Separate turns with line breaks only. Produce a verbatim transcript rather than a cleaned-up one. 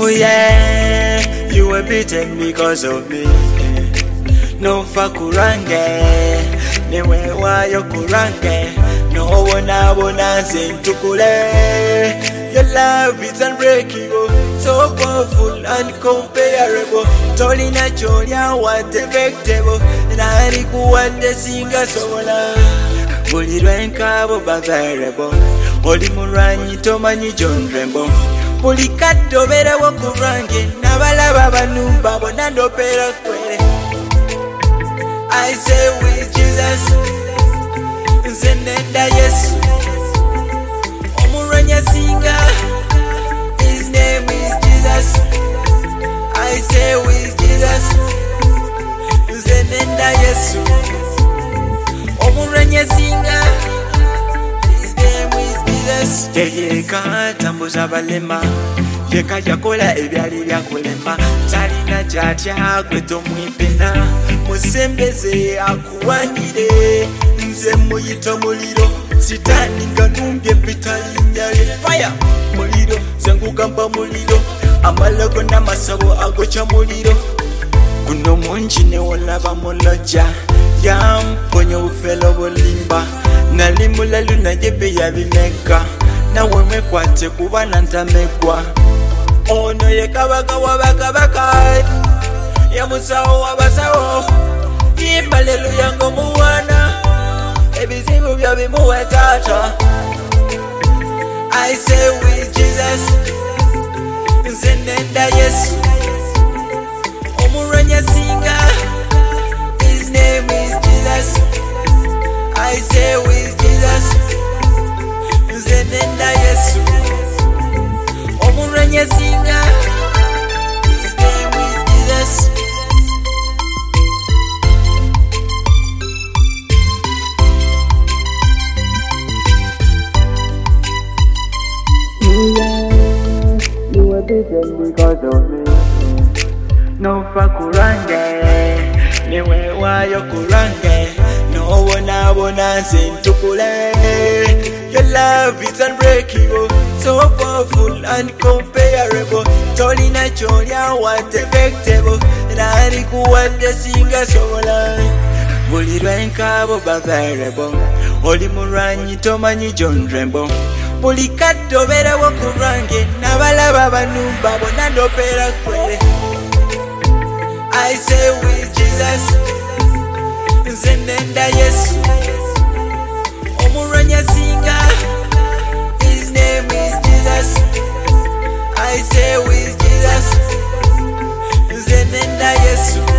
Oh yeah, you were beaten because of me. No fakurange, newe wayo kurange. No one abonanze ntukule. Your love is unbreakable, so powerful and incomparable. Tolina chonya wantefectable, nari kuwande singa sola. Buli lwenkabo baverable, oli muranyi tomanyi John Rembo. Buli kaddo berewo kurange, nabalaba banumba bona ndopera kwere. I say with Jesus, nzenenda Yesu. Omuranya singa, his name is Jesus. I say with Jesus, nzenenda Yesu. Omuranya singa, his name is Jesus. Yeka tambuza balema, yeka yakola ebyali byakulema. Talina kyatya gwe tomwipena, musembeze akuwanire. Nze muyita muliro, sitani nga numbye bitalinyale. Fire muliro, zengugamba muliro, amalago n'amasabo agoca muliro. Guno mungi ne olaba muloja, yamponya obufere obulimba. Nali mulalu naye bye yabimeka, nawe mwekwate kuba nantamekwa. Ono ye kabaka wabakabaka, ye musawo wabasawo. Yimba haleluya ng'omuwana, ebizibu byo bimuwe taata. I say with Jesus, nzenenda Yesu. Omuranya singa, his name is Jesus. I say with Jesus, nzenenda Yesu. Omuranya singa, his name is Jesus. You were beaten because of me. No fakurange, newe wayo kurange. No one abonanze ntukule. Your love is unbreakable, so powerful and incomparable. Tolina chonya wantefectable, nari kuwande singa sola. Buli lwenkabo baverable, oli muranyi tomanyi John Rembo. Buli kaddo berewo kurange, nabalaba banumba bona ndopera kwere. I say with Jesus, nzenenda Yesu. Omuranya singa, his name is Jesus. I say with Jesus, nzenenda Yesu.